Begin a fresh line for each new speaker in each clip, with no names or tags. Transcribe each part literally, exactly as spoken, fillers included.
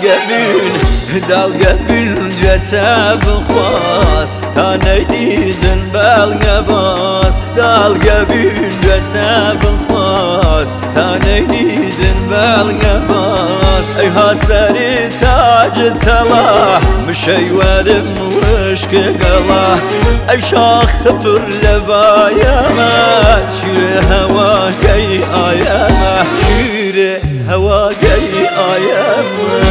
دالقبين دالقبين جتا بخواست تا نيدن بالقباس دالقبين جتا بخواست تا نيدن بالقباس ايها سري تاج تلاه مشي ورم وشك قلاه اي شاخ خفر لبايا ما شير هوا قي آياما شير هوا قي آياما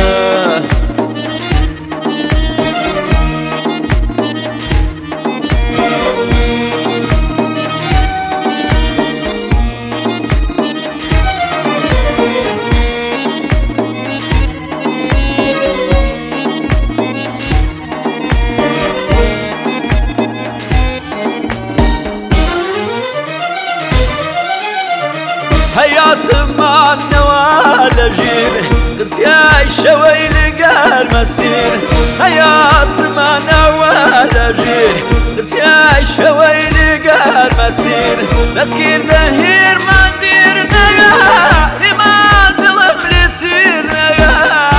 هيا سمان نوال جيل قسيا الشوي لقى المسير هيا سمان نوال جيل قسيا الشوي لقى المسير مسكين دهير ما ندير نغا إيمان ظلم لسير نغا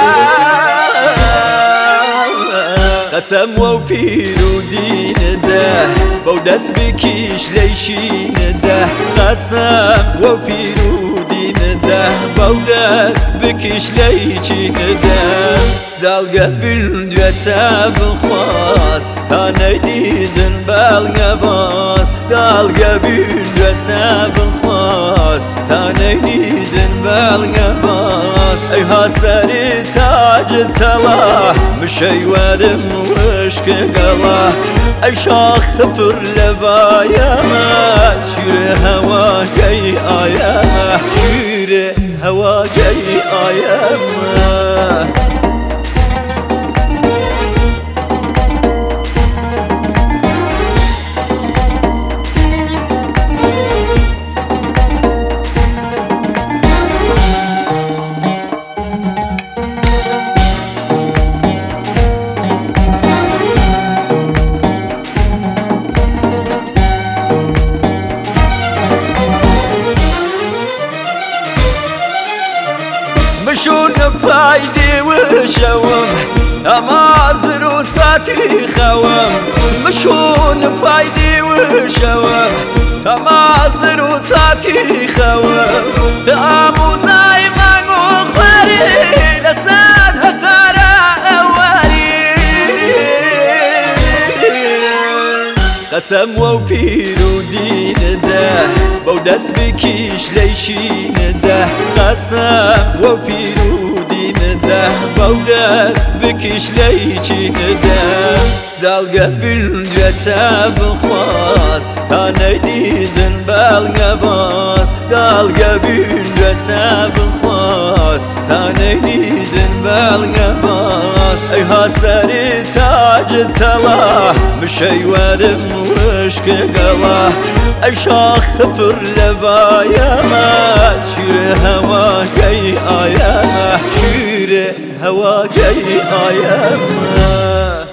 قسم وبيرو دين ده بودس بكيش ليشين ده قسم وبيرو دين ده بودس بكيش ليشين ده دالقبين جتا بخواست تا نيدن بالقباس دالقبين جتا بخواست تا نيدن بالقباس ايها سري تاج تلاه مشي ورم وشك قلاه اي شاخ خفر لبايا ما شير هوا قي آياما شير هوا قي آياما مشون بايدي وشوم اما زروساتي خوم مشون بايدي وشوم اما زروساتي خوم تامو دايما وخاري لسان هزارة اواري قسم وبيرو دين ده بودس بكيش ليشين ده قسم وبيرو دين ده بودس بكيش ليشين ده دالقبين جتا بخواست تا نيدن بالقباس دالقبين جتا بخواست تا نيدن بالقباس ايها سري تاج تلاه مشي ورم وشك قلاه اي شاخ خفر لبايا ما شير هوا قي آياما شير هوا قي آياما